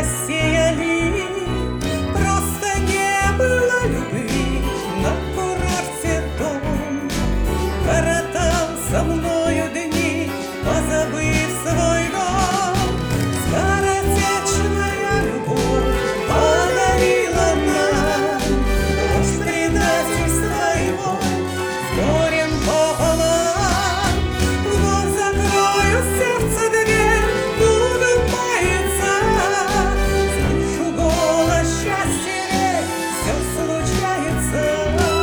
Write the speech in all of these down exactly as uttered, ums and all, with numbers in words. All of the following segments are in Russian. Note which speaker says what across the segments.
Speaker 1: засеяли. Просто не было любви на курорте дом. Коротал со мною дни, позабыв свой дом. Скоротечная любовь подарила нам ложь предательства его с горем пополам. Вновь закрою сердце дверь, буду маяться. Слышу голос счастья, все случается.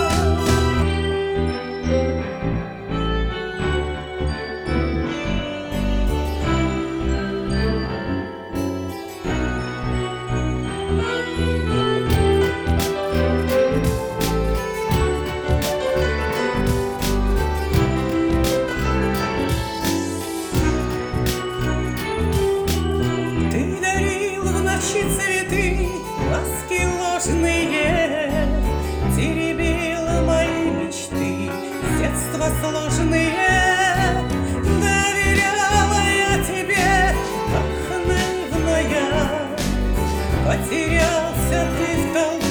Speaker 1: Ты дарил в ночи цветы, ласки ложные, теребил мои мечты, с детства сложные. Доверяла я тебе, ах, наивная, потерялся ты в толпе.